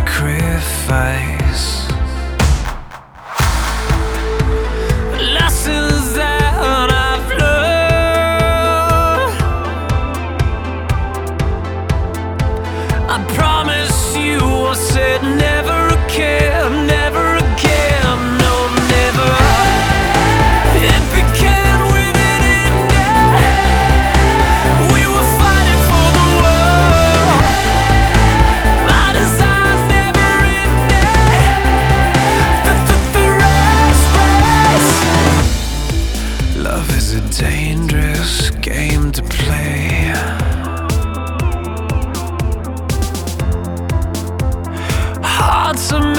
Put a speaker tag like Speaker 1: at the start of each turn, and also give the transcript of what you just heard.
Speaker 1: sacrifice. Lessons that I've learned, I promise you I said never again, never again, no, never. It began with an ending. We were fighting for the world. My desires never ended. The race. Love is a dangerous game to play. Hearts are